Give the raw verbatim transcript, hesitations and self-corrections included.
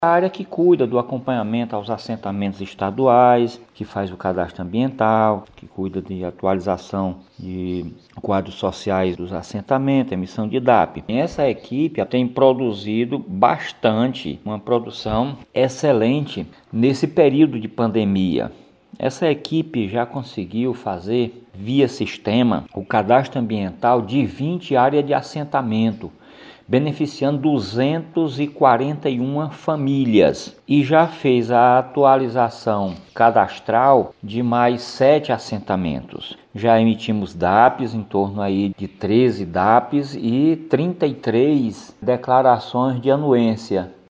A área que cuida do acompanhamento aos assentamentos estaduais, que faz o cadastro ambiental, que cuida de atualização de quadros sociais dos assentamentos, emissão de D A P. Essa equipe tem produzido bastante, uma produção excelente nesse período de pandemia. Essa equipe já conseguiu fazer, via sistema, o cadastro ambiental de vinte áreas de assentamento, beneficiando duzentas e quarenta e uma famílias, e já fez a atualização cadastral de mais sete assentamentos. Já emitimos D A Ps, em torno aí de treze D A Ps e trinta e três declarações de anuência.